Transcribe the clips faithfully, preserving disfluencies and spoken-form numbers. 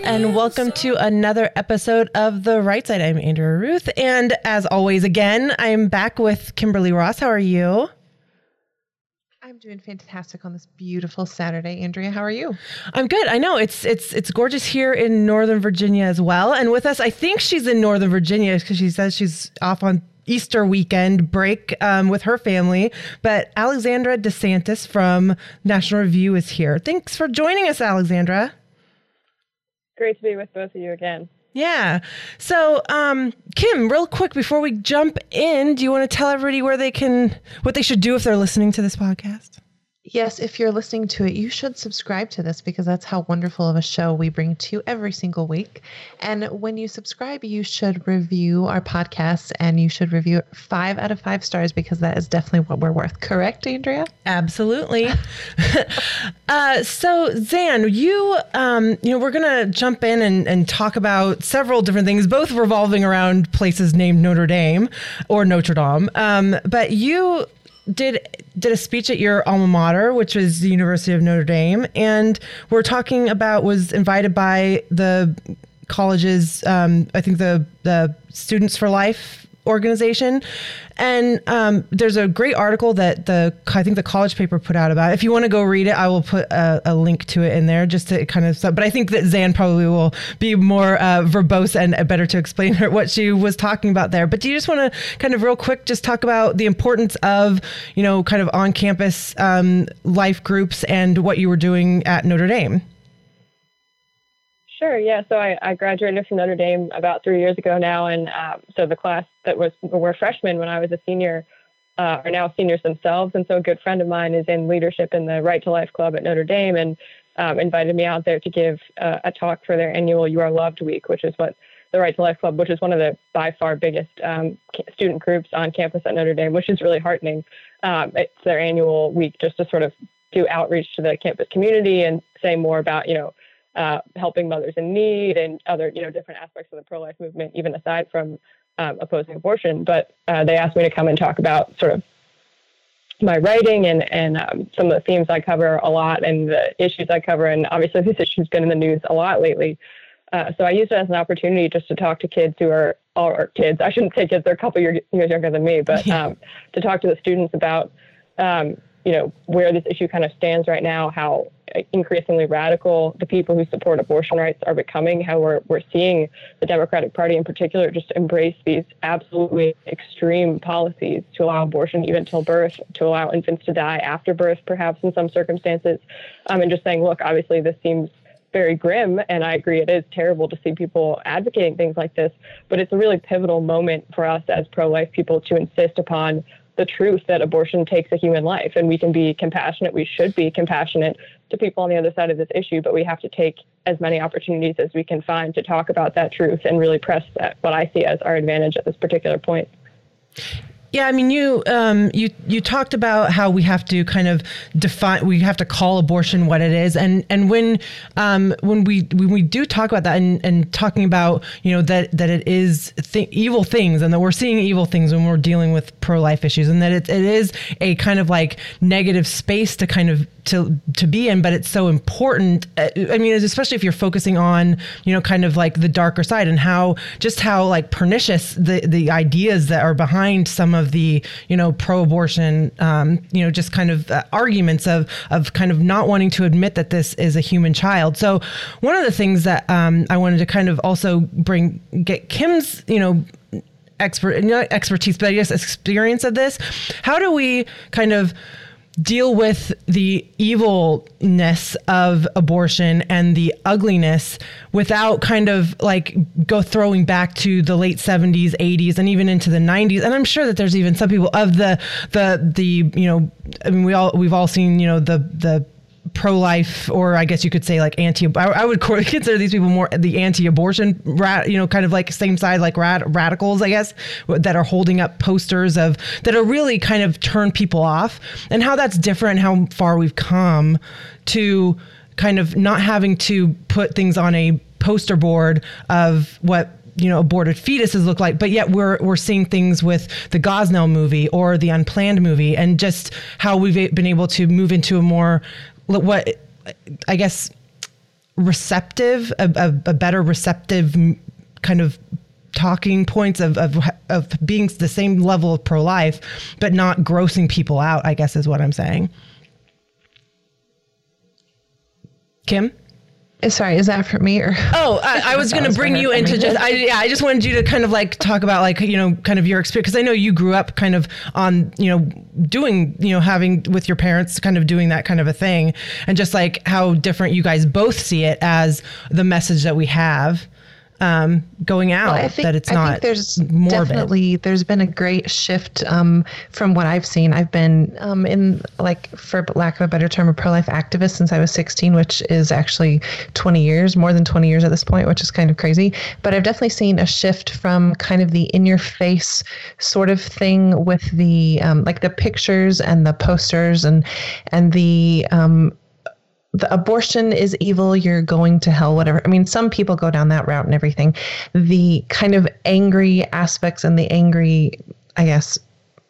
and welcome to another episode of The Right Side. I'm Andrea Ruth, and as always, again, I'm back with Kimberly Ross. How are you? I'm doing fantastic on this beautiful Saturday. Andrea, how are you? I'm good. I know it's it's it's gorgeous here in Northern Virginia as well. And with us, I think she's in Northern Virginia because she says she's off on Easter weekend break um, with her family. But Alexandra DeSantis from National Review is here. Thanks for joining us, Alexandra. Great to be with both of you again. Yeah. So, um, Kim, real quick before we jump in, do you want to tell everybody where they can, what they should do if they're listening to this podcast? Yes, if you're listening to it, you should subscribe to this because that's how wonderful of a show we bring to you every single week. And when you subscribe, you should review our podcast and you should review it five out of five stars because that is definitely what we're worth. Correct, Andrea? Absolutely. uh, so, Zan, you, um, you know, we're going to jump in and, and talk about several different things, both revolving around places named Notre Dame or Notre Dame. Um, but you did did a speech at your alma mater, which was the University of Notre Dame, and we're talking about was invited by the college's, um, I think the the Students for Life organization. And um, there's a great article that the I think the college paper put out about it. If you want to go read it, I will put a, a link to it in there just to kind of, but I think that Zan probably will be more uh, verbose and better to explain her, what she was talking about there. But do you just want to kind of real quick just talk about the importance of, you know, kind of on campus um, life groups and what you were doing at Notre Dame? Sure. Yeah. So I, I graduated from Notre Dame about three years ago now. And um, so the class that was were freshmen when I was a senior uh, are now seniors themselves. And so a good friend of mine is in leadership in the Right to Life Club at Notre Dame and um, invited me out there to give uh, a talk for their annual You Are Loved Week, which is what the Right to Life Club, which is one of the by far biggest um, student groups on campus at Notre Dame, which is really heartening. Um, it's their annual week just to sort of do outreach to the campus community and say more about, you know, Uh, helping mothers in need and other, you know, different aspects of the pro-life movement, even aside from um, opposing abortion. But uh, they asked me to come and talk about sort of my writing and, and um, some of the themes I cover a lot and the issues I cover. And obviously this issue's been in the news a lot lately. Uh, so I used it as an opportunity just to talk to kids who are, or kids, I shouldn't say kids, they're a couple years, years younger than me, but um, to talk to the students about, um, you know, where this issue kind of stands right now, how increasingly radical the people who support abortion rights are becoming, how we're we're seeing the Democratic Party in particular just embrace these absolutely extreme policies to allow abortion even till birth, to allow infants to die after birth, perhaps in some circumstances, um, and just saying, look, obviously this seems very grim, and I agree it is terrible to see people advocating things like this, but it's a really pivotal moment for us as pro-life people to insist upon the truth that abortion takes a human life, and we can be compassionate. We should be compassionate to people on the other side of this issue, but we have to take as many opportunities as we can find to talk about that truth and really press that, what I see as our advantage at this particular point. Yeah, I mean, you um, you you talked about how we have to kind of define, we have to call abortion what it is, and and when um, when we when we do talk about that and, and talking about, you know, that that it is th- evil things, and that we're seeing evil things when we're dealing with pro-life issues, and that it it is a kind of like negative space to kind of to to be in, but it's so important. I mean, especially if you're focusing on, you know, kind of like the darker side and how just how like pernicious the the ideas that are behind some of the, you know, pro-abortion, um, you know, just kind of uh, arguments of of kind of not wanting to admit that this is a human child. So one of the things that um, I wanted to kind of also bring get Kim's, you know, expert not expertise, but I guess experience of this. How do we kind of deal with the evilness of abortion and the ugliness without kind of like go throwing back to the late seventies, eighties, and even into the nineties? And I'm sure that there's even some people of the, the, the, you know, I mean, we all, we've all seen, you know, the, the, pro-life, or I guess you could say like anti, I, I would consider these people more the anti-abortion, rat, you know, kind of like same side, like rad, radicals, I guess, that are holding up posters of, that are really kind of turn people off, and how that's different, how far we've come to kind of not having to put things on a poster board of what, you know, aborted fetuses look like, but yet we're we're seeing things with the Gosnell movie or the Unplanned movie, and just how we've been able to move into a more, what I guess, receptive, a, a, a better receptive kind of talking points of, of of being the same level of pro-life, but not grossing people out, I guess is what I'm saying. Kim? Sorry, is that for me or? Oh, I, I was going to bring you into just, I, yeah, I just wanted you to kind of like talk about like, you know, kind of your experience. Cause I know you grew up kind of on, you know, doing, you know, having with your parents kind of doing that kind of a thing, and just like how different you guys both see it as the message that we have um, going out, well, I think, that it's not I think there's morbid. Definitely, there's been a great shift um, from what I've seen. I've been um, in, like, for lack of a better term, a pro-life activist since I was sixteen, which is actually twenty years, more than twenty years at this point, which is kind of crazy. But I've definitely seen a shift from kind of the in-your-face sort of thing with the, um, like the pictures and the posters and, and the, um, the abortion is evil, you're going to hell, whatever. I mean, some people go down that route and everything. The kind of angry aspects and the angry, I guess,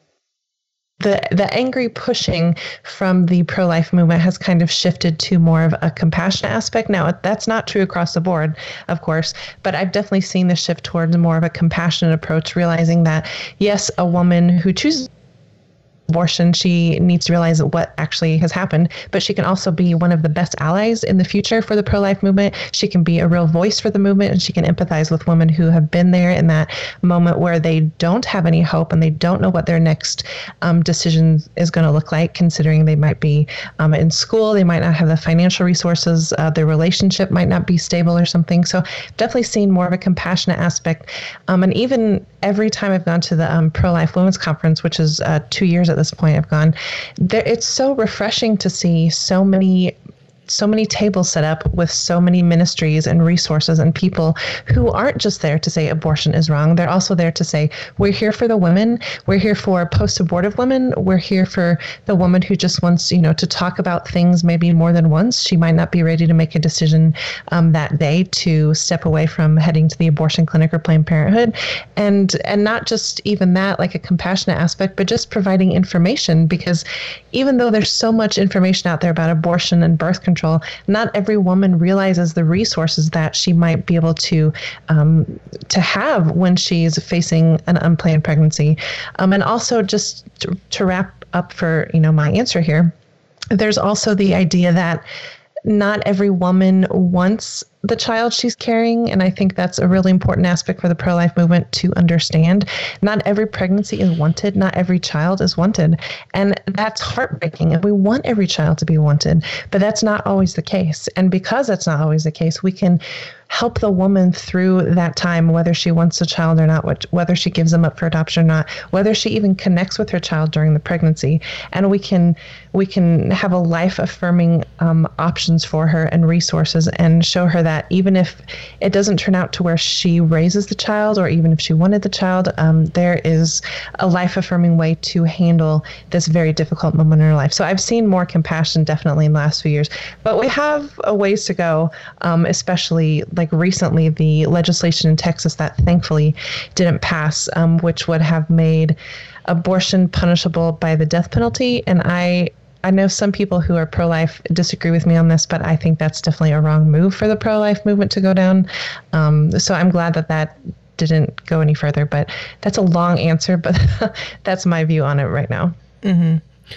the the angry pushing from the pro-life movement has kind of shifted to more of a compassionate aspect. Now, that's not true across the board, of course, but I've definitely seen the shift towards more of a compassionate approach, realizing that, yes, a woman who chooses abortion, she needs to realize what actually has happened, but she can also be one of the best allies in the future for the pro-life movement. She can be a real voice for the movement, and she can empathize with women who have been there in that moment where they don't have any hope and they don't know what their next um, decision is going to look like, considering they might be um, in school, they might not have the financial resources, uh, their relationship might not be stable or something. So definitely seen more of a compassionate aspect. Um, and even every time I've gone to the um, Pro-Life Women's Conference, which is uh, two years at this point I've gone there, it's so refreshing to see so many so many tables set up with so many ministries and resources and people who aren't just there to say abortion is wrong. They're also there to say, we're here for the women. We're here for post-abortive women. We're here for the woman who just wants, you know, to talk about things maybe more than once. She might not be ready to make a decision um, that day to step away from heading to the abortion clinic or Planned Parenthood. And, and not just even that, like a compassionate aspect, but just providing information, because even though there's so much information out there about abortion and birth control, not every woman realizes the resources that she might be able to um, to have when she's facing an unplanned pregnancy. Um, and also, just to, to wrap up for you know my answer here, there's also the idea that not every woman wants the child she's carrying. And I think that's a really important aspect for the pro-life movement to understand. Not every pregnancy is wanted. Not every child is wanted. And that's heartbreaking. And we want every child to be wanted, but that's not always the case. And because that's not always the case, we can help the woman through that time, whether she wants a child or not, whether she gives them up for adoption or not, whether she even connects with her child during the pregnancy. And we can we can have a life-affirming um, options for her and resources, and show her that even if it doesn't turn out to where she raises the child, or even if she wanted the child, um, there is a life-affirming way to handle this very difficult moment in her life. So I've seen more compassion definitely in the last few years, but we have a ways to go, um, especially like recently, the legislation in Texas that thankfully didn't pass, um, which would have made abortion punishable by the death penalty. And I I know some people who are pro-life disagree with me on this, but I think that's definitely a wrong move for the pro-life movement to go down. Um, so I'm glad that that didn't go any further, but that's a long answer, but that's my view on it right now. Mm-hmm.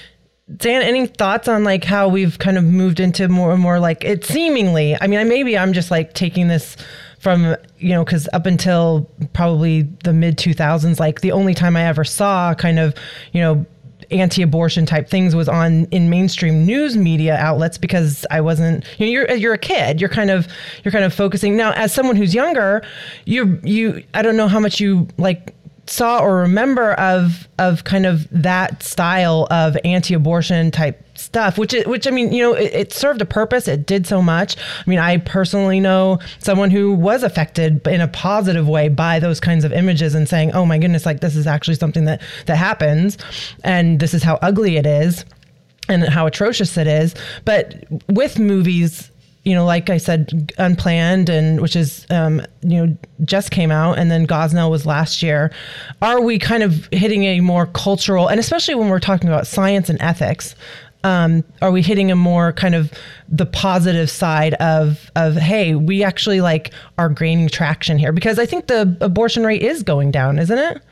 Dan, any thoughts on like how we've kind of moved into more and more like it seemingly, I mean, maybe I'm just like taking this from, you know, because up until probably the mid two thousands, like the only time I ever saw kind of, you know, anti-abortion type things was on in mainstream news media outlets, because I wasn't, you know, you're, you're a kid, you're kind of, you're kind of focusing now as someone who's younger, you, you, I don't know how much you like saw or remember of, of kind of that style of anti-abortion type stuff, which, is, which I mean, you know, it, it served a purpose. It did so much. I mean, I personally know someone who was affected in a positive way by those kinds of images and saying, oh my goodness, like this is actually something that, that happens. And this is how ugly it is and how atrocious it is. But with movies, you know, like I said, Unplanned, and which is, um, you know, just came out, and then Gosnell was last year. Are we kind of hitting a more cultural, and especially when we're talking about science and ethics, Um, are we hitting a more kind of the positive side of, of, hey, we actually like are gaining traction here? Because I think the abortion rate is going down, isn't it?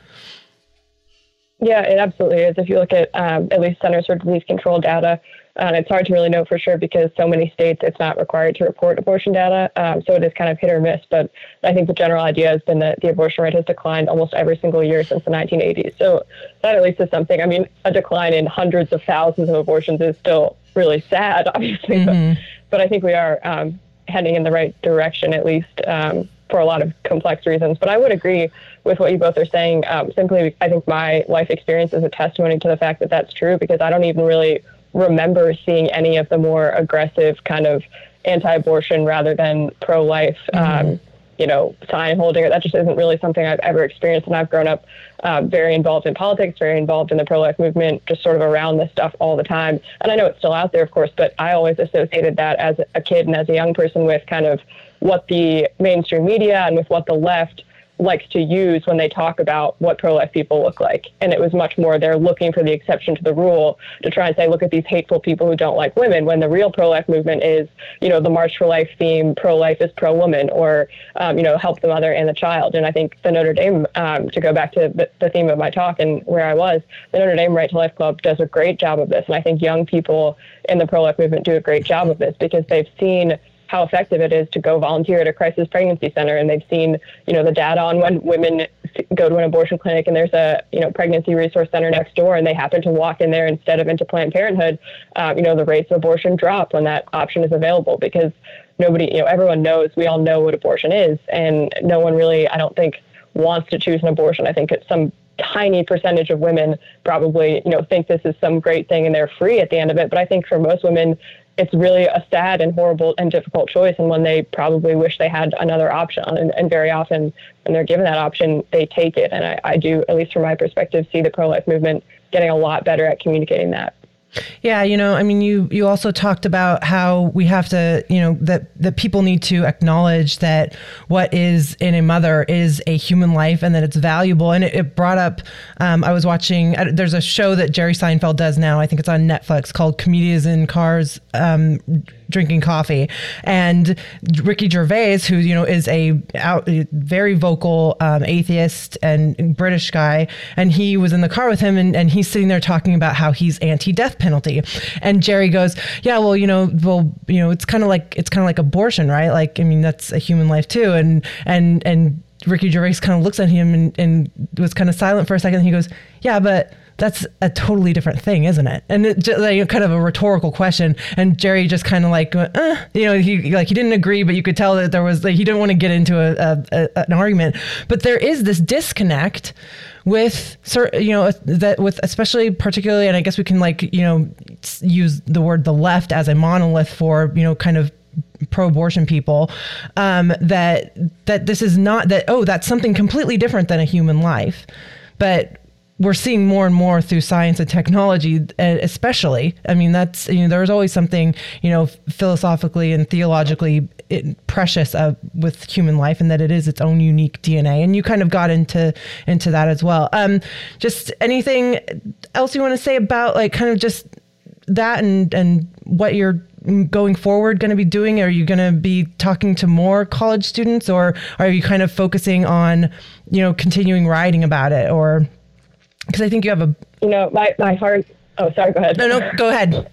Yeah, it absolutely is. If you look at um, at least Centers for Disease Control data, uh, it's hard to really know for sure because so many states it's not required to report abortion data. Um, so it is kind of hit or miss. But I think the general idea has been that the abortion rate has declined almost every single year since the nineteen eighties. So that at least is something. I mean, a decline in hundreds of thousands of abortions is still really sad, obviously. Mm-hmm. But, but I think we are um, heading in the right direction, at least um, for a lot of complex reasons. But I would agree with what you both are saying. Um, simply, I think my life experience is a testimony to the fact that that's true, because I don't even really remember seeing any of the more aggressive kind of anti-abortion rather than pro-life, mm-hmm. um, you know, sign holding. That just isn't really something I've ever experienced. And I've grown up uh, very involved in politics, very involved in the pro-life movement, just sort of around this stuff all the time. And I know it's still out there, of course, but I always associated that as a kid and as a young person with kind of what the mainstream media and with what the left likes to use when they talk about what pro-life people look like. And it was much more they're looking for the exception to the rule to try and say, look at these hateful people who don't like women, when the real pro-life movement is, you know, the March for Life theme, pro-life is pro-woman, or, um, you know, help the mother and the child. And I think the Notre Dame, um, to go back to the, the theme of my talk and where I was, the Notre Dame Right to Life Club does a great job of this. And I think young people in the pro-life movement do a great job of this because they've seen how effective it is to go volunteer at a crisis pregnancy center. And they've seen, you know, the data on when women go to an abortion clinic and there's a, you know, pregnancy resource center next door and they happen to walk in there instead of into Planned Parenthood, um, you know, the rates of abortion drop when that option is available, because nobody, you know, everyone knows, we all know what abortion is. And no one really, I don't think, wants to choose an abortion. I think it's some tiny percentage of women probably, you know, think this is some great thing and they're free at the end of it. But I think for most women, it's really a sad and horrible and difficult choice, and one they probably wish they had another option. And, and very often when they're given that option, they take it. And I, I do, at least from my perspective, see the pro-life movement getting a lot better at communicating that. Yeah, you know, I mean, you you also talked about how we have to, you know, that, that people need to acknowledge that what is in a mother is a human life and that it's valuable. And it, it brought up, um, I was watching, uh, there's a show that Jerry Seinfeld does now, I think it's on Netflix, called Comedians in Cars um, Drinking Coffee. And Ricky Gervais, who, you know, is a out, very vocal um, atheist and British guy, and he was in the car with him and, and he's sitting there talking about how he's anti-death penalty. And Jerry goes, yeah, well, you know, well, you know, it's kind of like, it's kind of like abortion, right? Like, I mean, that's a human life too. And, and, and Ricky Gervais kind of looks at him and, and was kind of silent for a second. And he goes, yeah, but that's a totally different thing, isn't it? And it just like kind of a rhetorical question. And Jerry just kind of like, uh, you know, he like he didn't agree, but you could tell that there was like he didn't want to get into a, a, a an argument. But there is this disconnect with, you know, that with especially particularly, and I guess we can like, you know, use the word the left as a monolith for, you know, kind of pro-abortion people, um, that that this is not that, oh, that's something completely different than a human life. But we're seeing more and more through science and technology, especially. I mean, that's, you know, there's always something, you know, philosophically and theologically precious uh, with human life, and that it is its own unique D N A. And you kind of got into into that as well. Um, just anything else you want to say about like kind of just that and and what you're going forward going to be doing? Are you going to be talking to more college students, or are you kind of focusing on, you know, continuing writing about it? Or because I think you have a, you know, my, my heart, oh, sorry, go ahead. No, no, go ahead.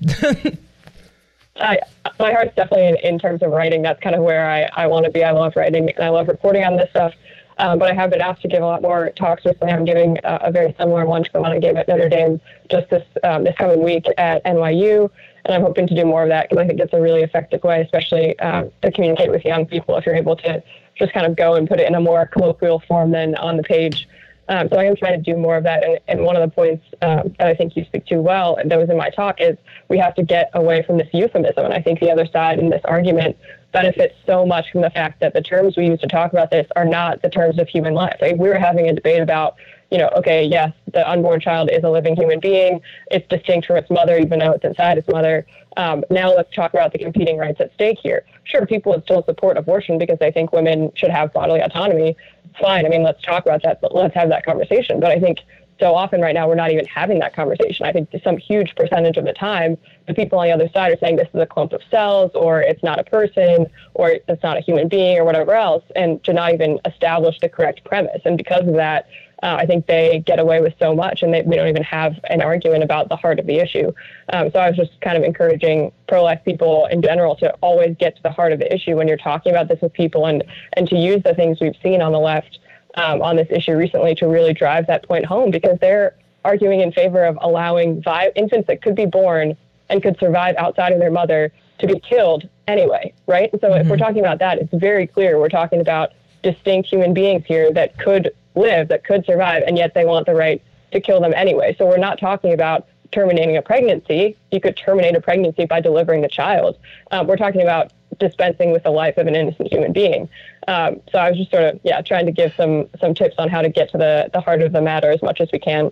I, my heart's definitely in, in terms of writing. That's kind of where I, I want to be. I love writing and I love reporting on this stuff. Um, but I have been asked to give a lot more talks recently. I'm giving a, a very similar one to the one I gave at Notre Dame just this um, this coming week at N Y U. And I'm hoping to do more of that because I think it's a really effective way, especially um, to communicate with young people if you're able to just kind of go and put it in a more colloquial form than on the page. Um, so I am trying to do more of that. And, and one of the points um, that I think you speak to well, and that was in my talk, is we have to get away from this euphemism. And I think the other side in this argument benefits so much from the fact that the terms we use to talk about this are not the terms of human life. Like, we were having a debate about, you know, okay, yes, the unborn child is a living human being. It's distinct from its mother, even though it's inside its mother. Um, now let's talk about the competing rights at stake here. Sure, people would still support abortion because they think women should have bodily autonomy. Fine. I mean, let's talk about that, but let's have that conversation. But I think so often right now, we're not even having that conversation. I think some huge percentage of the time, the people on the other side are saying this is a clump of cells, or it's not a person, or it's not a human being, or whatever else, and to not even establish the correct premise. And because of that, uh, I think they get away with so much, and they, we don't even have an argument about the heart of the issue. Um, so I was just kind of encouraging pro-life people in general to always get to the heart of the issue when you're talking about this with people, and, and to use the things we've seen on the left Um, on this issue recently to really drive that point home, because they're arguing in favor of allowing vi- infants that could be born and could survive outside of their mother to be killed anyway, right? So mm-hmm. if we're talking about that, it's very clear we're talking about distinct human beings here that could live, that could survive, and yet they want the right to kill them anyway. So we're not talking about terminating a pregnancy. You could terminate a pregnancy by delivering the child. Um, we're talking about dispensing with the life of an innocent human being. Um, so I was just sort of, yeah, trying to give some some tips on how to get to the, the heart of the matter as much as we can.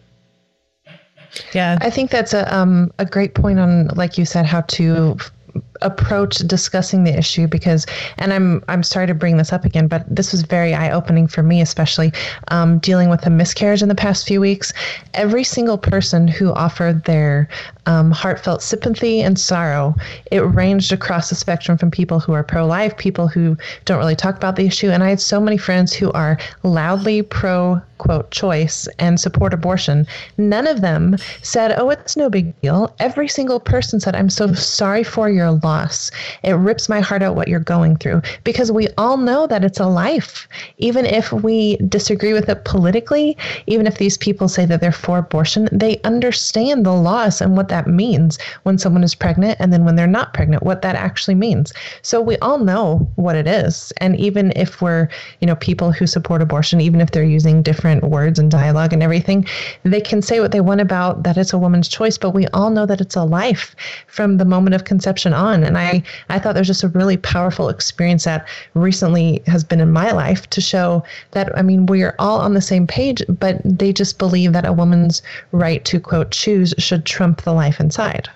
Yeah, I think that's a um a great point on, like you said, how to f- approach discussing the issue, because, and I'm I'm sorry to bring this up again, but this was very eye-opening for me, especially um, dealing with a miscarriage in the past few weeks. Every single person who offered their um, heartfelt sympathy and sorrow, it ranged across the spectrum from people who are pro-life, people who don't really talk about the issue, and I had so many friends who are loudly pro, quote, choice and support abortion. None of them said, oh, it's no big deal. Every single person said, I'm so sorry for your loss. It rips my heart out what you're going through, because we all know that it's a life. Even if we disagree with it politically, even if these people say that they're for abortion, they understand the loss and what that means when someone is pregnant, and then when they're not pregnant, what that actually means. So we all know what it is. And even if we're, you know, people who support abortion, even if they're using different words and dialogue and everything, they can say what they want about that it's a woman's choice, but we all know that it's a life from the moment of conception on. And I, I thought there's just a really powerful experience that recently has been in my life to show that, I mean, we're all on the same page, but they just believe that a woman's right to, quote, choose should trump the life inside.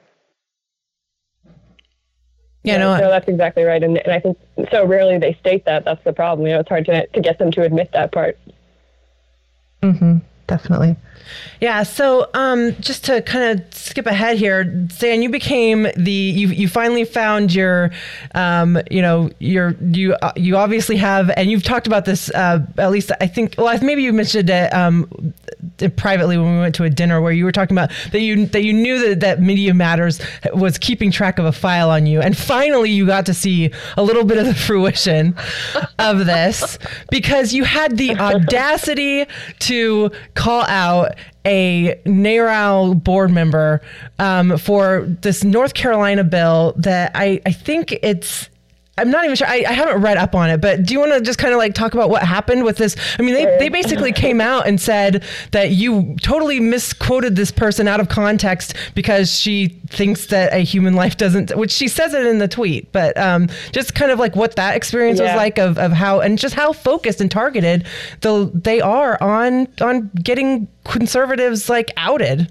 Yeah, yeah, no, no, that's exactly right. And, and I think so rarely they state that. That's the problem. You know, it's hard to, to get them to admit that part. Mm-hmm. Definitely. Yeah. So um, just to kind of skip ahead here, Stan, you became the, you you finally found your, um, you know, your, you, uh, you obviously have, and you've talked about this, uh, at least I think, well, maybe you mentioned it um, privately when we went to a dinner where you were talking about that you, that you knew that, that Media Matters was keeping track of a file on you. And finally you got to see a little bit of the fruition of this, because you had the audacity to call out a NARAL board member um, for this North Carolina bill that I, I think it's, I'm not even sure, I, I haven't read up on it, but do you want to just kind of like talk about what happened with this? I mean, they, they basically came out and said that you totally misquoted this person out of context because she thinks that a human life doesn't, which she says it in the tweet, but um, just kind of like what that experience yeah. was like of, of how, and just how focused and targeted the, they are on, on getting conservatives like outed.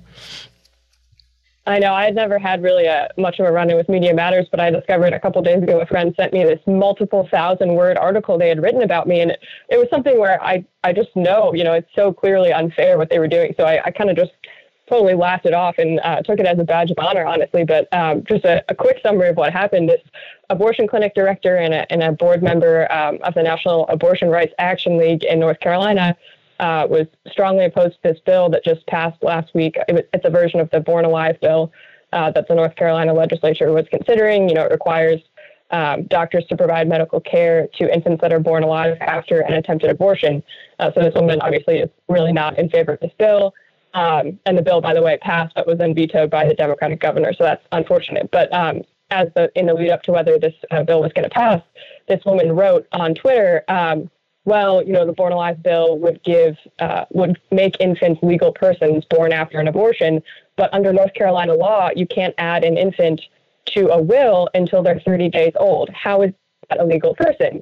I know I had never had really a much of a run-in with Media Matters, but I discovered a couple of days ago a friend sent me this multiple thousand word article they had written about me. And it, it was something where I, I just know, you know, it's so clearly unfair what they were doing. So I, I kind of just totally laughed it off and uh, took it as a badge of honor, honestly. But um, just a, a quick summary of what happened. This abortion clinic director and a, and a board member um, of the National Abortion Rights Action League in North Carolina Uh, was strongly opposed to this bill that just passed last week. It was, it's a version of the Born Alive bill uh, that the North Carolina legislature was considering. You know, it requires um, doctors to provide medical care to infants that are born alive after an attempted abortion. Uh, so this woman obviously is really not in favor of this bill. Um, and the bill, by the way, passed, but was then vetoed by the Democratic governor. So that's unfortunate. But um, as the in the lead up to whether this uh, bill was going to pass, this woman wrote on Twitter, um, well, you know, the Born Alive bill would give, uh, would make infants legal persons born after an abortion. But under North Carolina law, you can't add an infant to a will until they're thirty days old. How is that a legal person?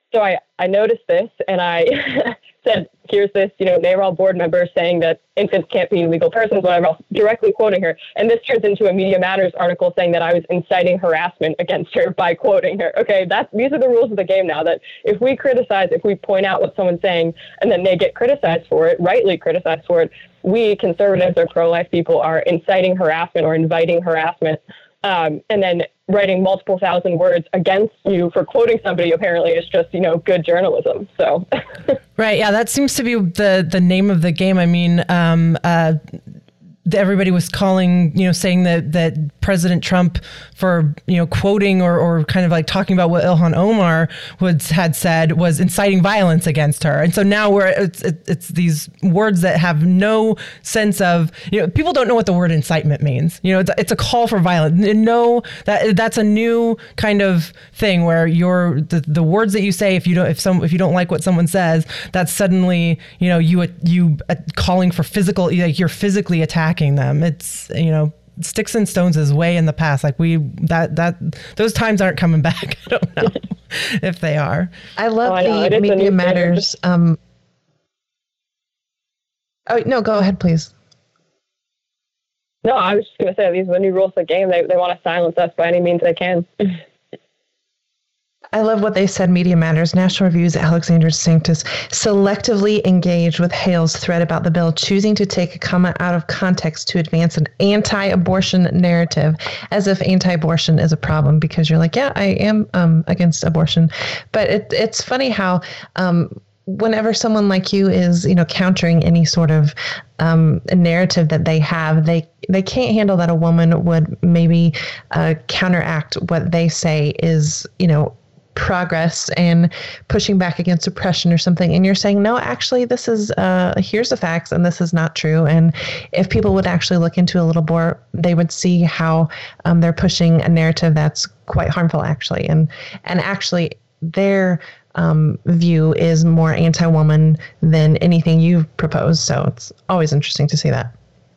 so I, I noticed this and I said, here's this, you know, NARAL board member saying that infants can't be legal persons, whatever else, directly quoting her. And this turns into a Media Matters article saying that I was inciting harassment against her by quoting her. Okay, that's, these are the rules of the game now, that if we criticize, if we point out what someone's saying and then they get criticized for it, rightly criticized for it, we conservatives or pro-life people are inciting harassment or inviting harassment. Um, and then writing multiple thousand words against you for quoting somebody apparently is just, you know, good journalism. So, right. Yeah, that seems to be the the name of the game. I mean, um, uh, everybody was calling, you know, saying that that President Trump, for, you know, quoting or, or kind of like talking about what Ilhan Omar was, had said, was inciting violence against her. And so now we're, it's, it's these words that have no sense of, you know, people don't know what the word incitement means. You know, it's, it's a call for violence. No, that that's a new kind of thing where you're, the, the words that you say, if you don't, if some, if you don't like what someone says, that's suddenly, you know, you, you uh, calling for physical, like you're physically attacking them. It's, you know, sticks and stones is way in the past. Like we, that, that, those times aren't coming back. I don't know if they are. I love oh, I the Media Matters. Um, oh, no, go ahead, please. No, I was just going to say, these are the new rules of the game. They, they want to silence us by any means they can. I love what they said. Media Matters. National Review's Alexandra Sanctus selectively engaged with Hale's thread about the bill, choosing to take a comment out of context to advance an anti-abortion narrative, as if anti-abortion is a problem, because you're like, yeah, I am um, against abortion. But it, it's funny how um, whenever someone like you is, you know, countering any sort of um, narrative that they have, they they can't handle that a woman would maybe uh, counteract what they say is, you know, progress and pushing back against oppression or something, and you're saying, no, actually this is uh here's the facts and this is not true. And if people would actually look into a little more, they would see how um, they're pushing a narrative that's quite harmful actually, and and actually their um, view is more anti-woman than anything you've proposed. So it's always interesting to see that.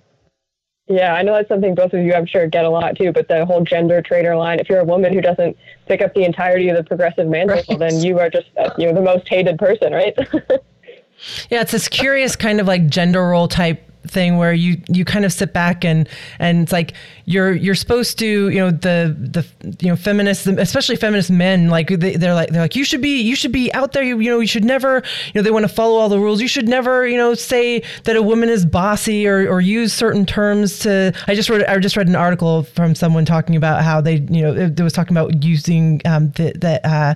Yeah, I know that's something both of you, I'm sure, get a lot too, but the whole gender traitor line, if you're a woman who doesn't pick up the entirety of the progressive mantle, right, then you are just, uh, you know, the most hated person, right? Yeah, it's this curious kind of like gender role type thing where you you kind of sit back and and it's like you're you're supposed to, you know, the the you know feminists, especially feminist men, like they, they're like they're like you should be you should be out there, you, you know you should never, you know, they want to follow all the rules, you should never, you know, say that a woman is bossy or or use certain terms to. I just read I just read an article from someone talking about how they, you know, it, it was talking about using um the that uh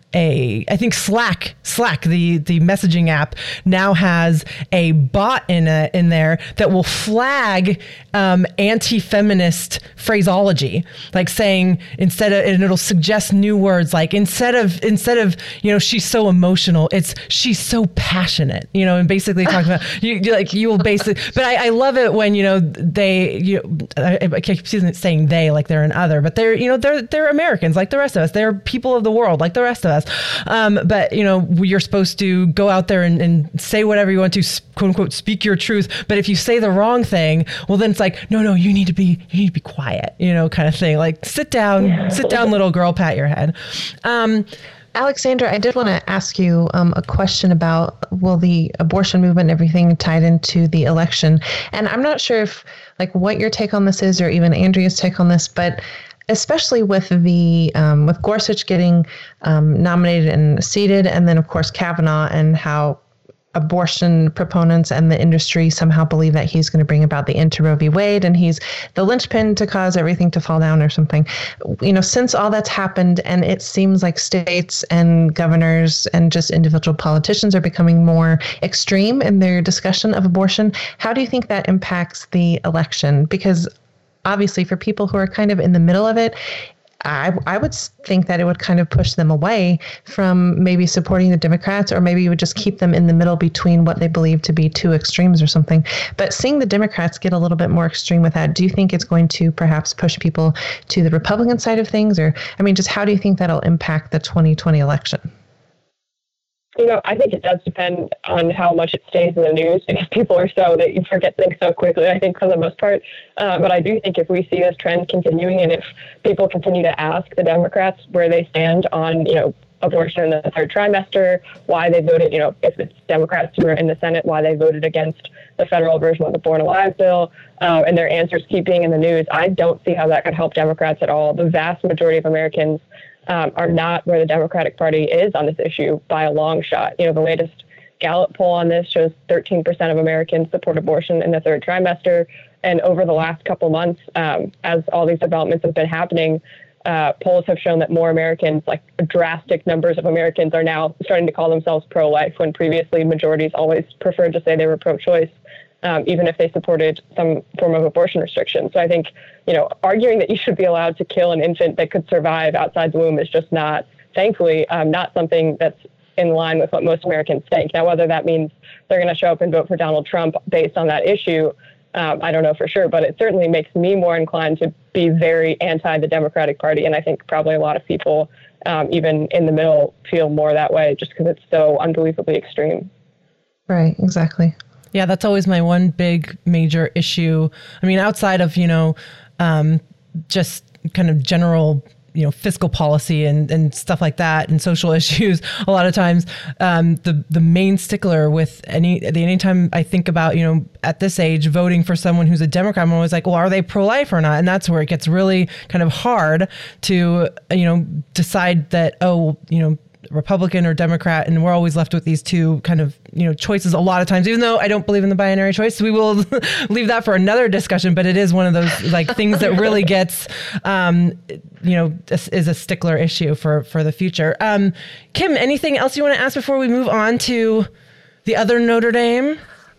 a I think Slack Slack the the messaging app now has a bot in a, in there that will flag um, anti-feminist phraseology, like saying instead of, and it'll suggest new words like instead of instead of you know she's so emotional, it's she's so passionate, you know, and basically talking about you like you will basically. But I, I love it when, you know, they you know, I, I keep saying they like they're an other, but they're, you know, they're they're Americans like the rest of us, they're people of the world like the rest of us. Um, but, you know, you're supposed to go out there and, and say whatever you want to, quote unquote, speak your truth. But if you say the wrong thing, well, then it's like, no, no, you need to be, you need to be quiet, you know, kind of thing. Like, sit down, yeah. sit down, little girl, pat your head. Um, Alexandra, I did want to ask you um, a question about, well, the abortion movement and everything tied into the election. And I'm not sure if, like, what your take on this is or even Andrea's take on this, but especially with the um, with Gorsuch getting um, nominated and seated, and then of course Kavanaugh, and how abortion proponents and the industry somehow believe that he's going to bring about the end to Roe v. Wade, and he's the linchpin to cause everything to fall down or something. You know, since all that's happened, and it seems like states and governors and just individual politicians are becoming more extreme in their discussion of abortion, how do you think that impacts the election? Because obviously, for people who are kind of in the middle of it, I, I would think that it would kind of push them away from maybe supporting the Democrats, or maybe it would just keep them in the middle between what they believe to be two extremes or something. But seeing the Democrats get a little bit more extreme with that, do you think it's going to perhaps push people to the Republican side of things? Or, I mean, just how do you think that'll impact the twenty twenty election? You know, I think it does depend on how much it stays in the news, because people are so that you forget things so quickly, I think, for the most part. Uh, but I do think if we see this trend continuing, and if people continue to ask the Democrats where they stand on, you know, abortion in the third trimester, why they voted, you know, if it's Democrats who are in the Senate, why they voted against the federal version of the Born Alive bill, uh, and their answers keep being in the news. I don't see how that could help Democrats at all. The vast majority of Americans um, are not where the Democratic Party is on this issue by a long shot. You know, the latest Gallup poll on this shows thirteen percent of Americans support abortion in the third trimester. And over the last couple months, um, as all these developments have been happening, uh, polls have shown that more Americans, like drastic numbers of Americans, are now starting to call themselves pro-life, when previously majorities always preferred to say they were pro-choice, um, even if they supported some form of abortion restriction. So I think, you know, arguing that you should be allowed to kill an infant that could survive outside the womb is just not, thankfully, um, not something that's in line with what most Americans think. Now, whether that means they're going to show up and vote for Donald Trump based on that issue, um, I don't know for sure, but it certainly makes me more inclined to be very anti the Democratic Party. And I think probably a lot of people, um, even in the middle, feel more that way just because it's so unbelievably extreme. Right, exactly. Yeah, that's always my one big major issue. I mean, outside of, you know, um, just kind of general, you know, fiscal policy and, and stuff like that and social issues, a lot of times um, the, the main stickler with any, the anytime I think about, you know, at this age, voting for someone who's a Democrat, I'm always like, well, are they pro-life or not? And that's where it gets really kind of hard to, you know, decide that, oh, you know, Republican or Democrat, and we're always left with these two kind of, you know, choices a lot of times, even though I don't believe in the binary choice. We will leave that for another discussion, but it is one of those like things that really gets, um, you know, is a stickler issue for, for the future. Um, Kim, anything else you want to ask before we move on to the other Notre Dame?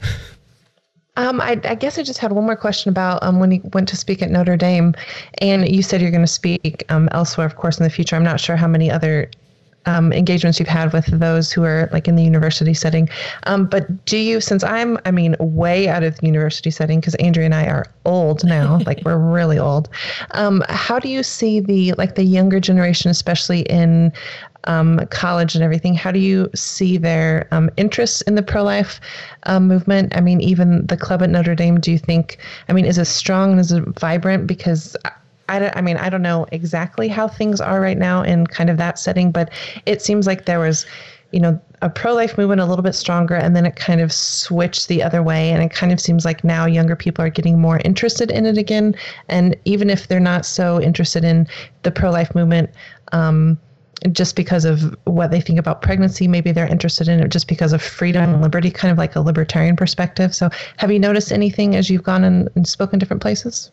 Um, I, I guess I just had one more question about um, when you went to speak at Notre Dame, and you said you're going to speak um, elsewhere, of course, in the future. I'm not sure how many other Um, engagements you've had with those who are like in the university setting. Um, but do you, since I'm, I mean, way out of the university setting, because Andrea and I are old now, like we're really old. Um, how do you see the, like the younger generation, especially in um, college and everything, how do you see their um, interest in the pro-life um, movement? I mean, even the club at Notre Dame, do you think, I mean, is it strong? Is it vibrant? Because I, don't, I mean, I don't know exactly how things are right now in kind of that setting, but it seems like there was, you know, a pro-life movement a little bit stronger, and then it kind of switched the other way. And it kind of seems like now younger people are getting more interested in it again. And even if they're not so interested in the pro-life movement, um, just because of what they think about pregnancy, maybe they're interested in it just because of freedom and liberty, kind of like a libertarian perspective. So have you noticed anything as you've gone and, and spoken different places?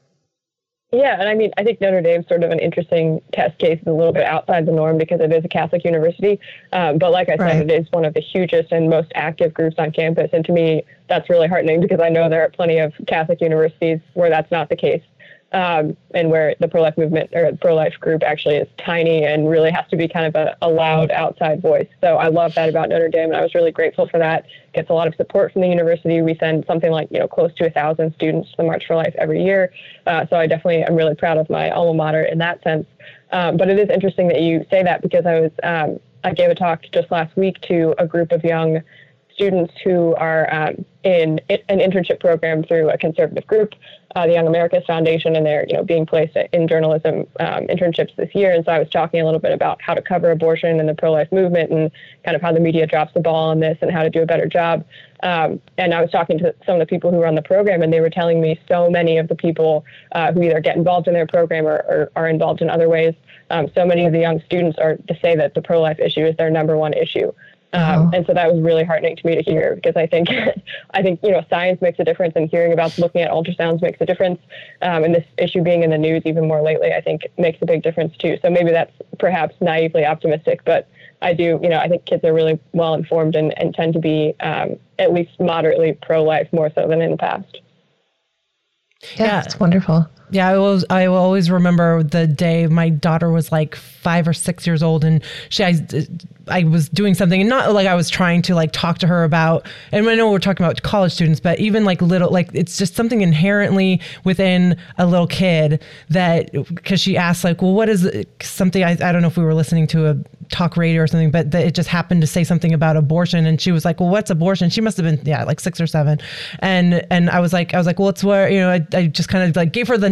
Yeah, and I mean, I think Notre Dame's sort of an interesting test case. It's a little bit outside the norm because it is a Catholic university. Um, but like I right. said, it is one of the hugest and most active groups on campus. And to me, that's really heartening because I know there are plenty of Catholic universities where that's not the case. Um, and where the pro-life movement or the pro-life group actually is tiny and really has to be kind of a, a loud outside voice. So I love that about Notre Dame, and I was really grateful for that. Gets a lot of support from the university. We send something like, you know, close to a thousand students to the March for Life every year. Uh, so I definitely am really proud of my alma mater in that sense. Um, but it is interesting that you say that because I was um, I gave a talk just last week to a group of young students who are um, in an internship program through a conservative group, uh, the Young Americas Foundation, and they're, you know, being placed in journalism um, internships this year. And so I was talking a little bit about how to cover abortion and the pro-life movement and kind of how the media drops the ball on this and how to do a better job. Um, and I was talking to some of the people who were on the program, and they were telling me so many of the people uh, who either get involved in their program or, or are involved in other ways. Um, so many of the young students are to say that the pro-life issue is their number one issue. Um, oh. And so that was really heartening to me to hear because I think, I think, you know, science makes a difference, and hearing about looking at ultrasounds makes a difference. Um, and this issue being in the news even more lately, I think makes a big difference too. So maybe that's perhaps naively optimistic, but I do, you know, I think kids are really well informed and, and tend to be um, at least moderately pro-life more so than in the past. Yeah, yeah. It's wonderful. Yeah, I will. I will always remember the day my daughter was like five or six years old, and she, I, I was doing something, and not like I was trying to like talk to her about. And I know we're talking about college students, but even like little, like it's just something inherently within a little kid that, because she asked like, well, what is it? Something I, I don't know if we were listening to a talk radio or something, but that it just happened to say something about abortion, and she was like, well, what's abortion? She must have been yeah like six or seven, and and I was like, I was like, well, it's where, you know, I, I just kind of like gave her the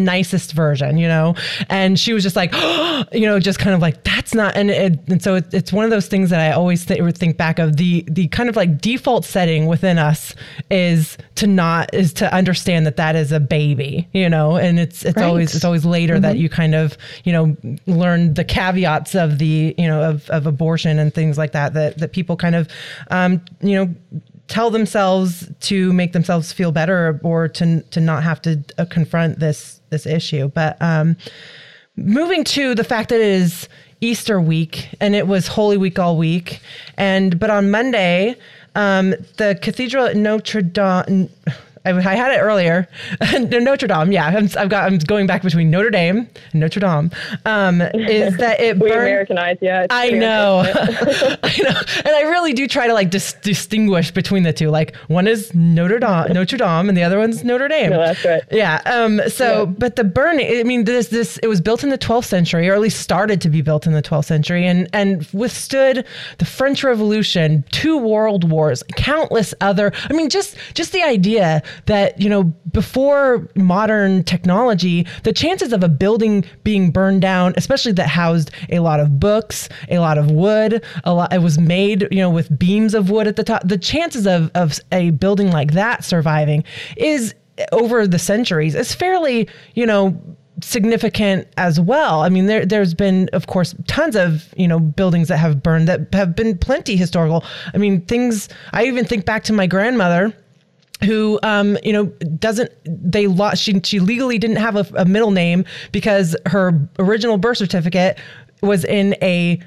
nicest version, you know? And she was just like, oh, you know, just kind of like, that's not, and it, and so it, it's one of those things that I always th- would think back of. The, the kind of like default setting within us is to not, is to understand that that is a baby, you know, and it's, it's right. always, it's always later mm-hmm. that you kind of, you know, learn the caveats of the, you know, of, of abortion and things like that, that, that people kind of, um, you know, tell themselves to make themselves feel better or to, to not have to uh, confront this, this issue. But, um, moving to the fact that it is Easter week and it was Holy Week all week. And, but on Monday, um, the cathedral at Notre Dame, I, I had it earlier. Notre Dame, yeah. I'm, I've got. I'm going back between Notre Dame and Notre Dame. Um, is that it? we burned, Americanize, yeah. I know, I know, and I really do try to like dis- distinguish between the two. Like one is Notre Dame, Notre Dame, and the other one's Notre Dame. No, that's right. Yeah. Um. So, yeah. But the burning. I mean, this this it was built in the twelfth century, or at least started to be built in the twelfth century, and and withstood the French Revolution, two world wars, countless other. I mean, just just the idea that, you know, before modern technology, the chances of a building being burned down, especially that housed a lot of books, a lot of wood, a lot, it was made, you know, with beams of wood at the top. The chances of, of a building like that surviving is over the centuries is fairly, you know, significant as well. I mean, there, there's been, of course, tons of, you know, buildings that have burned that have been plenty historical. I mean, things, I even think back to my grandmother, who, um, you know, doesn't, they lost, she, she legally didn't have a, a middle name because her original birth certificate was in a,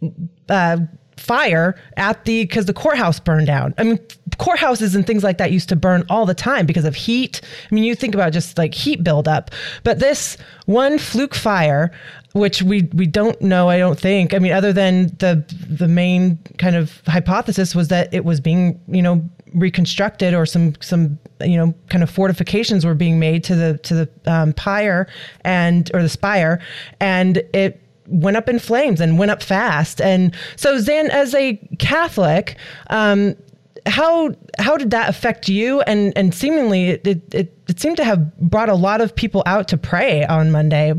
uh, fire at the, because the courthouse burned down. I mean, courthouses and things like that used to burn all the time because of heat. I mean, you think about just like heat buildup, but this one fluke fire, which we, we don't know, I don't think, I mean, other than the, the main kind of hypothesis was that it was being, you know, reconstructed or some, some, you know, kind of fortifications were being made to the, to the um, pyre and, or the spire, and it went up in flames and went up fast. And so Zan, as a Catholic, um, how, how did that affect you? And, and seemingly it, it, it, it seemed to have brought a lot of people out to pray on Monday.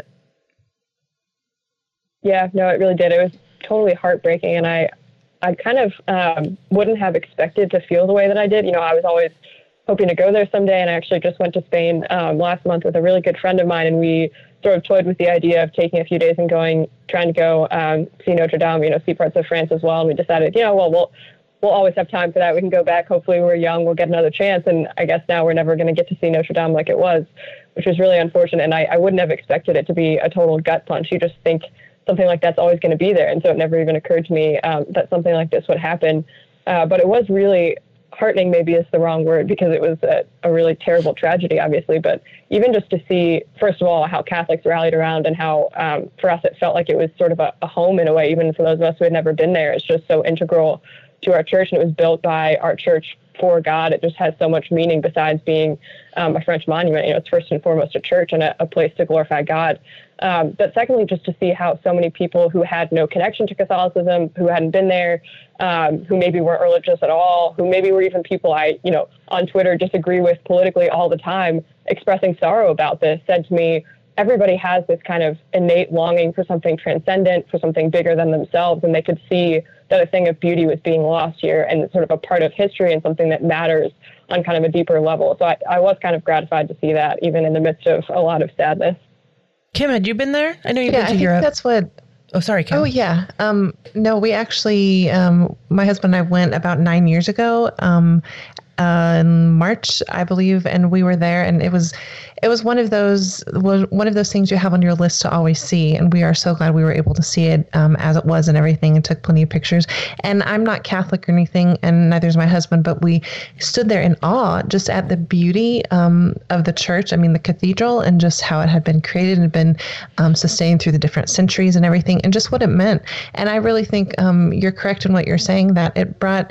Yeah, no, it really did. It was totally heartbreaking. And I, I kind of um, wouldn't have expected to feel the way that I did. You know, I was always hoping to go there someday. And I actually just went to Spain um, last month with a really good friend of mine. And we sort of toyed with the idea of taking a few days and going, trying to go um, see Notre Dame, you know, see parts of France as well. And we decided, you know, well, we'll, we'll always have time for that. We can go back. Hopefully we're young, we'll get another chance. And I guess now we're never going to get to see Notre Dame like it was, which was really unfortunate. And I, I wouldn't have expected it to be a total gut punch. You just think something like that's always going to be there. And so it never even occurred to me um, that something like this would happen. Uh, but it was really heartening, maybe is the wrong word, because it was a, a really terrible tragedy, obviously. But even just to see, first of all, how Catholics rallied around and how um, for us, it felt like it was sort of a, a home in a way, even for those of us who had never been there. It's just so integral to our church, and it was built by our church for God. It just has so much meaning besides being um, a French monument. You know, it's first and foremost a church and a, a place to glorify God. Um, but secondly, just to see how so many people who had no connection to Catholicism, who hadn't been there, um, who maybe weren't religious at all, who maybe were even people I, you know, on Twitter disagree with politically all the time, expressing sorrow about this, said to me, everybody has this kind of innate longing for something transcendent, for something bigger than themselves. And they could see that a thing of beauty was being lost here, and it's sort of a part of history and something that matters on kind of a deeper level. So I, I was kind of gratified to see that, even in the midst of a lot of sadness. Kim, had you been there? I know you've yeah, been to I think Europe. That's what. Oh, sorry, Kim. Oh, yeah. Um, no, we actually, um, my husband and I went about nine years ago, um, uh, in March, I believe, and we were there, and it was, it was one of those, was one of those things you have on your list to always see, and we are so glad we were able to see it um, as it was and everything, and took plenty of pictures. And I'm not Catholic or anything, and neither is my husband, but we stood there in awe just at the beauty um, of the church. I mean, the cathedral, and just how it had been created and been um, sustained through the different centuries and everything, and just what it meant. And I really think um, you're correct in what you're saying, that it brought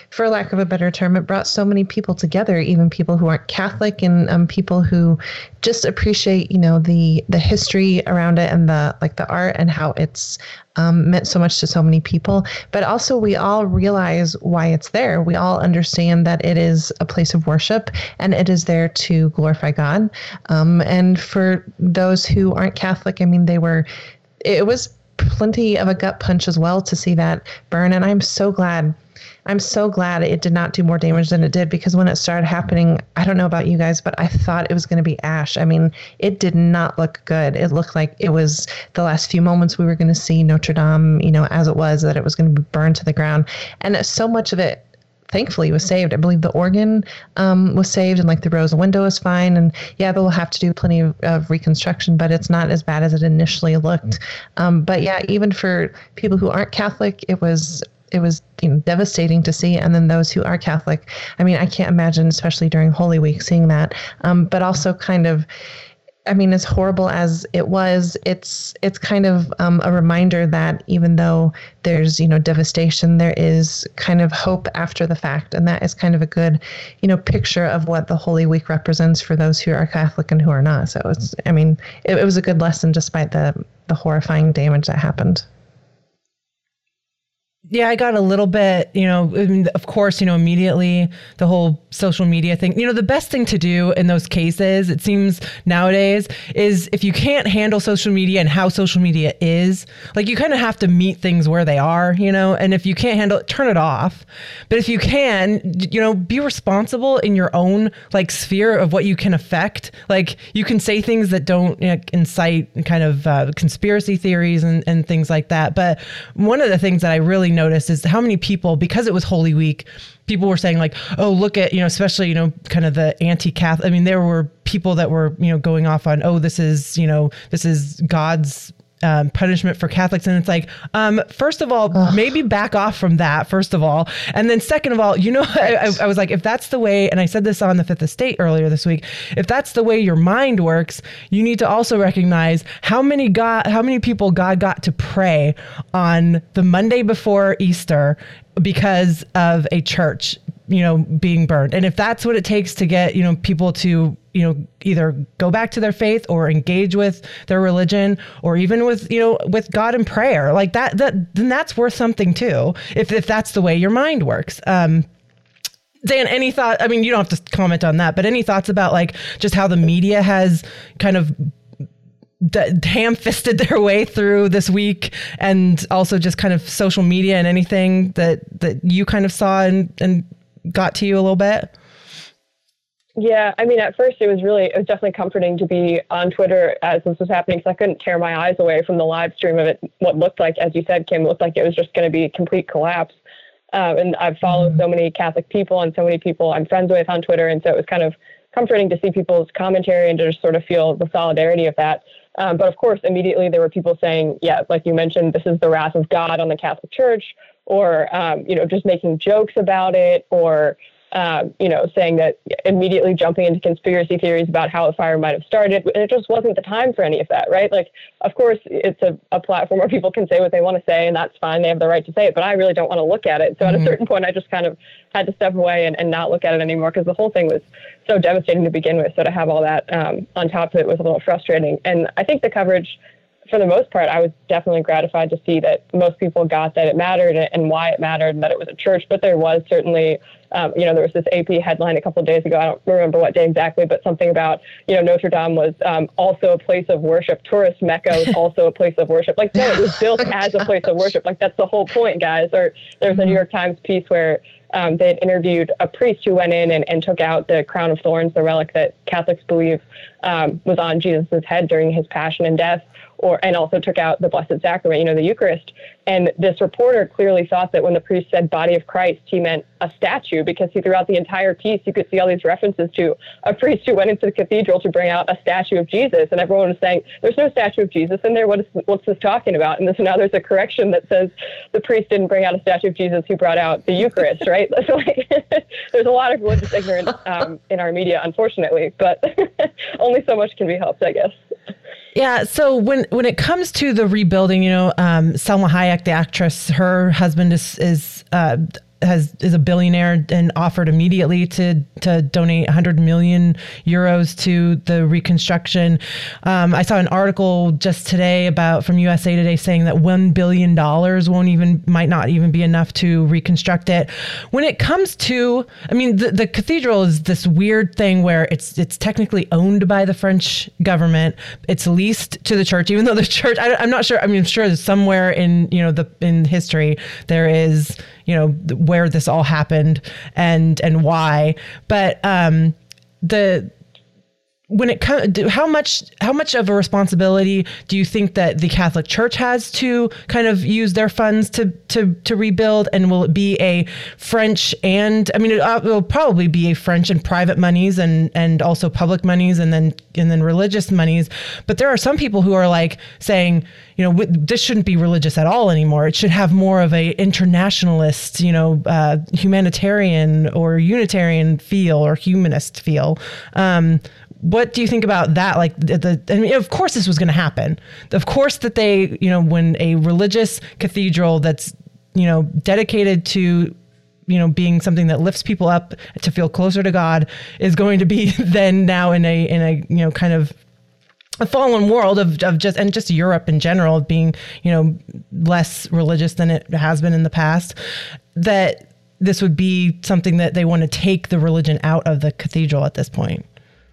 for lack of a better term, it brought so many people together, even people who aren't Catholic, and um, people who just appreciate, you know, the the history around it and the like the art and how it's um, meant so much to so many people. But also we all realize why it's there. We all understand that it is a place of worship and it is there to glorify God. Um, and for those who aren't Catholic, I mean, they were, it was plenty of a gut punch as well to see that burn. And I'm so glad, I'm so glad it did not do more damage than it did, because when it started happening, I don't know about you guys, but I thought it was going to be ash. I mean, it did not look good. It looked like it was the last few moments we were going to see Notre Dame, you know, as it was, that it was going to be burned to the ground. And so much of it, thankfully, was saved. I believe the organ um, was saved, and like the rose window is fine. And yeah, they'll have to do plenty of, of reconstruction, but it's not as bad as it initially looked. Um, but yeah, even for people who aren't Catholic, it was it was you know devastating to see. And then those who are Catholic, I mean, I can't imagine, especially during Holy Week, seeing that. Um, but also kind of, I mean, as horrible as it was, it's it's kind of um, a reminder that even though there's, you know, devastation, there is kind of hope after the fact. And that is kind of a good, you know, picture of what the Holy Week represents for those who are Catholic and who are not. So it's, I mean, it, it was a good lesson despite the, the horrifying damage that happened. Yeah, I got a little bit, you know, I mean, of course, you know, immediately the whole social media thing, you know, the best thing to do in those cases, it seems nowadays, is if you can't handle social media and how social media is, like you kind of have to meet things where they are, you know, and if you can't handle it, turn it off. But if you can, you know, be responsible in your own like sphere of what you can affect. Like you can say things that don't, you know, incite kind of uh, conspiracy theories and, and things like that. But one of the things that I really noticed is how many people, because it was Holy Week, people were saying like, oh, look at, you know, especially, you know, kind of the anti-Catholic. I mean, there were people that were, you know, going off on, oh, this is, you know, this is God's Um, punishment for Catholics. And it's like, um, first of all, Ugh. maybe back off from that, first of all. And then second of all, you know, I, I, I was like, if that's the way, and I said this on the Fifth Estate earlier this week, if that's the way your mind works, you need to also recognize how many God, how many people God got to pray on the Monday before Easter because of a church, you know, being burned. And if that's what it takes to get, you know, people to, you know, either go back to their faith or engage with their religion, or even with, you know, with God in prayer, like that, that, then that's worth something too. If, if that's the way your mind works. Um, Dan, any thought, I mean, you don't have to comment on that, but any thoughts about like just how the media has kind of d- ham-fisted their way through this week, and also just kind of social media and anything that, that you kind of saw and, and got to you a little bit? Yeah, I mean, at first it was really, it was definitely comforting to be on Twitter as this was happening, because I couldn't tear my eyes away from the live stream of it. What looked like, as you said, Kim, looked like it was just going to be a complete collapse. Um, and I've followed mm-hmm. so many Catholic people and so many people I'm friends with on Twitter. And so it was kind of comforting to see people's commentary and to just sort of feel the solidarity of that. Um, but of course, immediately there were people saying, yeah, like you mentioned, this is the wrath of God on the Catholic Church, or, um, you know, just making jokes about it, or, um, you know, saying that, immediately jumping into conspiracy theories about how the fire might have started. And it just wasn't the time for any of that, right? Like, of course, it's a, a platform where people can say what they want to say, and that's fine. They have the right to say it, but I really don't want to look at it. So mm-hmm. at a certain point, I just kind of had to step away and, and not look at it anymore, because the whole thing was so devastating to begin with. So to have all that um, on top of it was a little frustrating. And I think the coverage, for the most part, I was definitely gratified to see that most people got that it mattered and why it mattered, and that it was a church. But there was certainly, um, you know, there was this A P headline a couple of days ago. I don't remember what day exactly, but something about, you know, Notre Dame was um, also a place of worship. Tourist Mecca was also a place of worship. Like, no, it was built as a place of worship. Like, that's the whole point, guys. Or there was a New York Times piece where um, they had interviewed a priest who went in and, and took out the crown of thorns, the relic that Catholics believe um, was on Jesus's head during his passion and death. Or, and also took out the Blessed Sacrament, you know, the Eucharist. And this reporter clearly thought that when the priest said body of Christ, he meant a statue, because he, throughout the entire piece, you could see all these references to a priest who went into the cathedral to bring out a statue of Jesus. And everyone was saying, there's no statue of Jesus in there. What is, what's this talking about? And this, now there's a correction that says the priest didn't bring out a statue of Jesus. He brought out the Eucharist, right? So like, there's a lot of religious ignorance um, in our media, unfortunately, but only so much can be helped, I guess. Yeah. So when, when it comes to the rebuilding, you know, um, Salma Hayek, the actress, her husband is, is uh, has is a billionaire and offered immediately to to donate one hundred million euros to the reconstruction. Um, I saw an article just today about from U S A Today saying that one billion dollars won't even might not even be enough to reconstruct it. When it comes to, I mean, the, the cathedral is this weird thing where it's it's technically owned by the French government. It's leased to the church, even though the church, I, I'm not sure. I mean, I'm sure somewhere in you know the in history there is you know where this all happened and and why, but um, the. When it comes, how much how much of a responsibility do you think that the Catholic Church has to kind of use their funds to to to rebuild? And will it be a French and I mean it will probably be a French and private monies and and also public monies and then and then religious monies. But there are some people who are like saying, you know, this shouldn't be religious at all anymore. It should have more of a internationalist, you know, uh, humanitarian or Unitarian feel or humanist feel. Um, What do you think about that? Like the, the I mean, of course this was going to happen. Of course that they, you know, when a religious cathedral that's, you know, dedicated to, you know, being something that lifts people up to feel closer to God is going to be then now in a, in a, you know, kind of a fallen world of, of just, and just Europe in general being, you know, less religious than it has been in the past, that this would be something that they want to take the religion out of the cathedral at this point.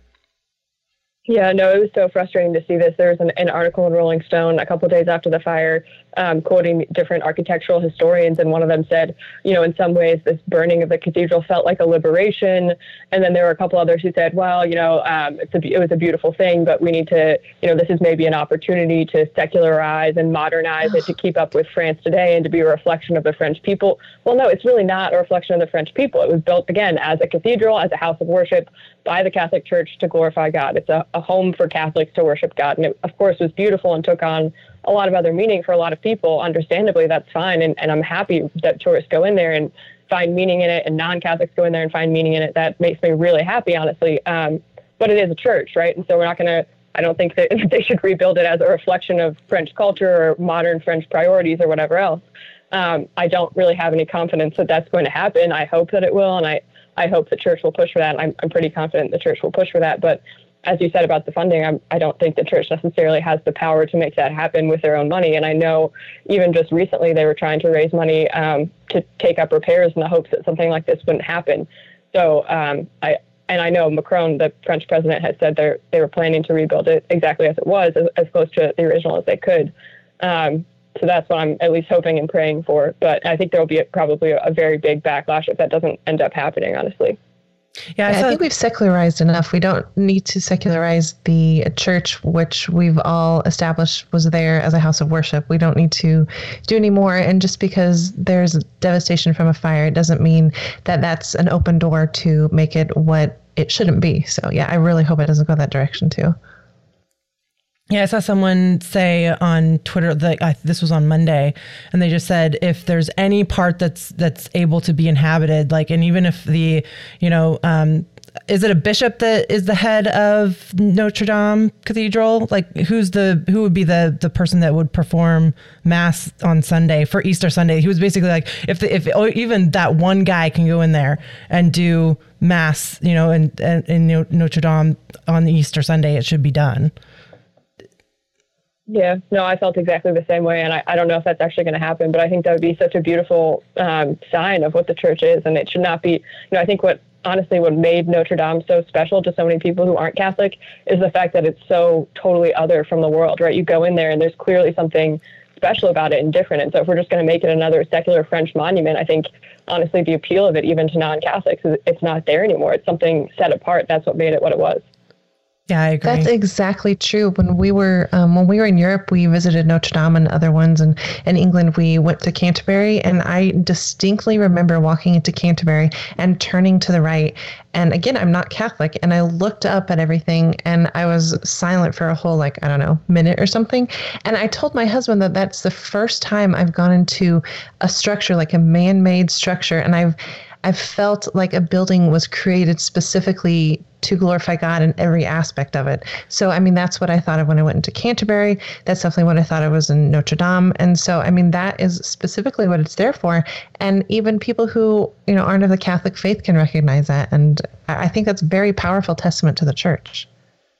Yeah, no, it was so frustrating to see this. There was an, an article in Rolling Stone a couple of days after the fire, um, quoting different architectural historians, and one of them said, you know, in some ways, this burning of the cathedral felt like a liberation. And then there were a couple others who said, well, you know, um, it's a, it was a beautiful thing, but we need to, you know, this is maybe an opportunity to secularize and modernize it to keep up with France today and to be a reflection of the French people. Well, no, it's really not a reflection of the French people. It was built, again, as a cathedral, as a house of worship by the Catholic Church to glorify God. It's a, a home for Catholics to worship God. And it, of course, was beautiful and took on a lot of other meaning for a lot of people. Understandably, that's fine. And, and I'm happy that tourists go in there and find meaning in it, and non-Catholics go in there and find meaning in it. That makes me really happy, honestly. Um, but it is a church, right? And so we're not going to, I don't think that they should rebuild it as a reflection of French culture or modern French priorities or whatever else. Um, I don't really have any confidence that that's going to happen. I hope that it will. And I, I hope the church will push for that. I'm, I'm pretty confident the church will push for that. But as you said about the funding, I'm, I don't think the church necessarily has the power to make that happen with their own money. And I know even just recently they were trying to raise money um, to take up repairs in the hopes that something like this wouldn't happen. So um, I and I know Macron, the French president, has said they they were planning to rebuild it exactly as it was, as, as close to the original as they could. Um, so that's what I'm at least hoping and praying for. But I think there will be a, probably a, a very big backlash if that doesn't end up happening, honestly. Yeah, I, I think we've secularized enough. We don't need to secularize the church, which we've all established was there as a house of worship. We don't need to do any more. And just because there's devastation from a fire, it doesn't mean that that's an open door to make it what it shouldn't be. So yeah, I really hope it doesn't go that direction too. Yeah, I saw someone say on Twitter that uh, this was on Monday, and they just said if there's any part that's that's able to be inhabited, like, and even if the, you know, um, is it a bishop that is the head of Notre Dame Cathedral? Like, who's the who would be the the person that would perform mass on Sunday for Easter Sunday? He was basically like, if the, if oh, even that one guy can go in there and do mass, you know, in, in, in Notre Dame on the Easter Sunday, it should be done. Yeah, no, I felt exactly the same way. And I, I don't know if that's actually going to happen, but I think that would be such a beautiful um, sign of what the church is. And it should not be, you know, I think what, honestly, what made Notre Dame so special to so many people who aren't Catholic is the fact that it's so totally other from the world, right? You go in there and there's clearly something special about it and different. And so if we're just going to make it another secular French monument, I think, honestly, the appeal of it, even to non-Catholics, is it's not there anymore. It's something set apart. That's what made it what it was. Yeah, I agree. That's exactly true. When we were um, when we were in Europe, we visited Notre Dame and other ones, and in England we went to Canterbury, and I distinctly remember walking into Canterbury and turning to the right. And again, I'm not Catholic, and I looked up at everything, and I was silent for a whole, like, I don't know, minute or something. And I told my husband that that's the first time I've gone into a structure, like a man-made structure, and I've I've felt like a building was created specifically to glorify God in every aspect of it. So, I mean, that's what I thought of when I went into Canterbury. That's definitely what I thought of was in Notre Dame. And so, I mean, that is specifically what it's there for. And even people who, you know, aren't of the Catholic faith can recognize that. And I think that's a very powerful testament to the church.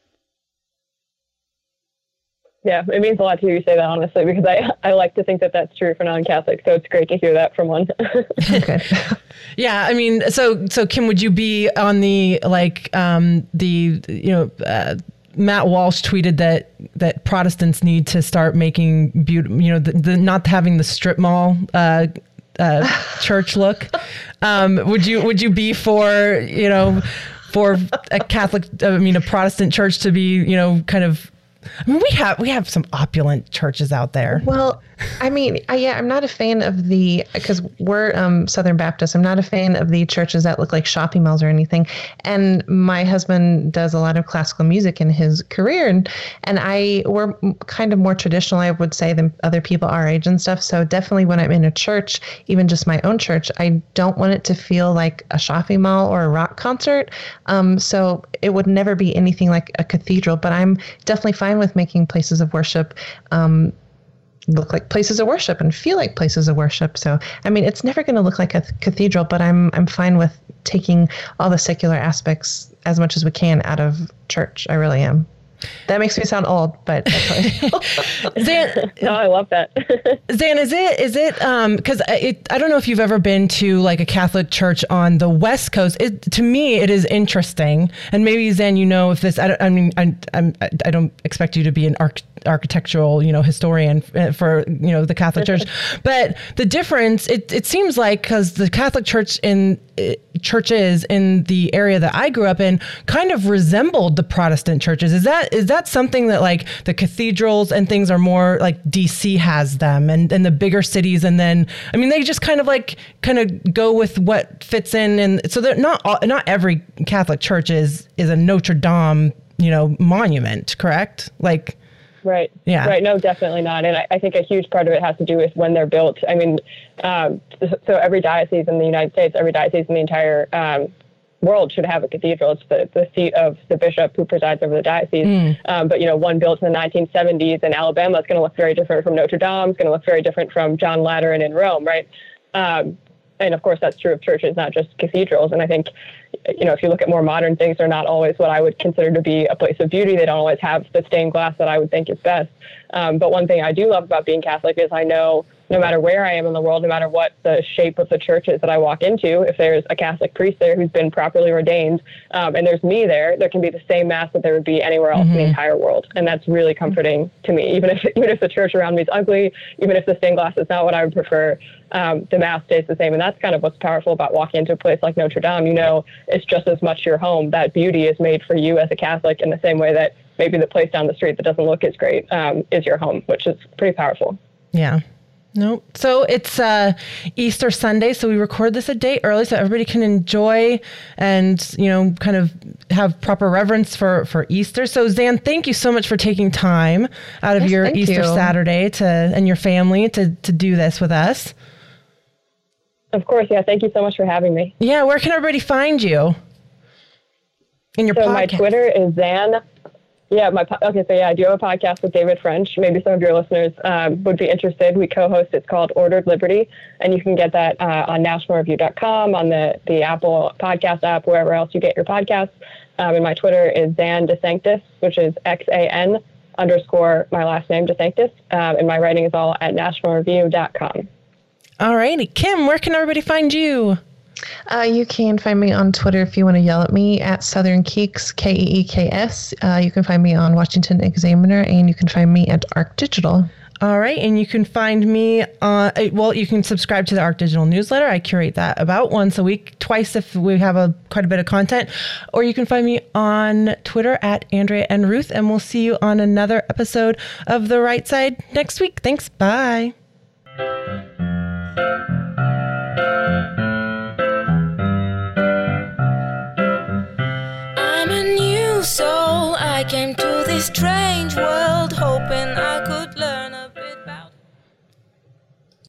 Yeah, it means a lot to hear you say that, honestly, because I, I like to think that that's true for non-Catholics. So it's great to hear that from one. Good. Yeah, I mean, so so Kim, would you be on the like um, the you know uh, Matt Walsh tweeted that that Protestants need to start making beautiful, you know, the, the not having the strip mall uh, uh, church look. Um, would you would you be for you know for a Catholic, I mean, a Protestant church to be you know kind of. I mean, we have we have some opulent churches out there. Well, I mean, I, yeah, I'm not a fan of the, because we're um, Southern Baptist. I'm not a fan of the churches that look like shopping malls or anything. And my husband does a lot of classical music in his career, and and I we're kind of more traditional, I would say, than other people our age and stuff. So definitely when I'm in a church, even just my own church, I don't want it to feel like a shopping mall or a rock concert. Um, so it would never be anything like a cathedral. But I'm definitely fine with making places of worship um, look like places of worship and feel like places of worship. So, I mean, it's never going to look like a cathedral, but I'm I'm fine with taking all the secular aspects as much as we can out of church. I really am. That makes me sound old, but that's how I feel. Zan, no, I love that. Zan, is it is it um because it I don't know if you've ever been to like a Catholic church on the West Coast. It, to me, it is interesting, and maybe Zan, you know, if this I, don't, I mean I I'm, I don't expect you to be an arch, architectural you know historian for you know the Catholic Church, but the difference it it seems like because the Catholic Church in churches in the area that I grew up in kind of resembled the Protestant churches. Is that is that something that like the cathedrals and things are more like D C has them and, and the bigger cities, and then I mean they just kind of like kind of go with what fits in, and so they're not all, not every Catholic church is is a Notre Dame you know monument, correct? Like Right. Yeah. Right. No, definitely not. And I, I think a huge part of it has to do with when they're built. I mean, um, so every diocese in the United States, every diocese in the entire um, world should have a cathedral. It's the, the seat of the bishop who presides over the diocese. Mm. Um, but, you know, one built in the nineteen seventies in Alabama is going to look very different from Notre Dame. It's going to look very different from John Lateran in Rome, right? Um, and of course, that's true of churches, not just cathedrals. And I think, you know, if you look at more modern things, they're not always what I would consider to be a place of beauty. They don't always have the stained glass that I would think is best. Um, but one thing I do love about being Catholic is I know no matter where I am in the world, no matter what the shape of the church is that I walk into, if there's a Catholic priest there who's been properly ordained, um, and there's me there, there can be the same mass that there would be anywhere else mm-hmm. in the entire world. And that's really comforting to me. Even if even if the church around me is ugly, even if the stained glass is not what I would prefer, um, the mass stays the same. And that's kind of what's powerful about walking into a place like Notre Dame. You know, it's just as much your home. That beauty is made for you as a Catholic in the same way that maybe the place down the street that doesn't look as great um, is your home, which is pretty powerful. Yeah. No. So it's uh, Easter Sunday, so we record this a day early so everybody can enjoy and, you know, kind of have proper reverence for, for Easter. So Zan, thank you so much for taking time out of yes, your Easter you. Saturday to and your family to, to do this with us. Of course. Yeah. Thank you so much for having me. Yeah. Where can everybody find you? In your so podcast? My Twitter is Zan. Yeah, my okay, so yeah, I do have a podcast with David French. Maybe some of your listeners um, would be interested. We co-host. It's called Ordered Liberty, and you can get that uh, on national review dot com, on the, the Apple Podcast app, wherever else you get your podcasts. Um, and my Twitter is Zan DeSanctis, which is X A N underscore my last name, DeSanctis. Um, and my writing is all at national review dot com. All righty. Kim, where can everybody find you? Uh, you can find me on Twitter if you want to yell at me at Southern Keeks, K E E K S. Uh, you can find me on Washington Examiner, and you can find me at Arc Digital. All right. And you can find me on, well, you can subscribe to the Arc Digital newsletter. I curate that about once a week, twice if we have a quite a bit of content. Or you can find me on Twitter at Andrea and Ruth, and we'll see you on another episode of The Right Side next week. Thanks. Bye. Soul, I came to this track.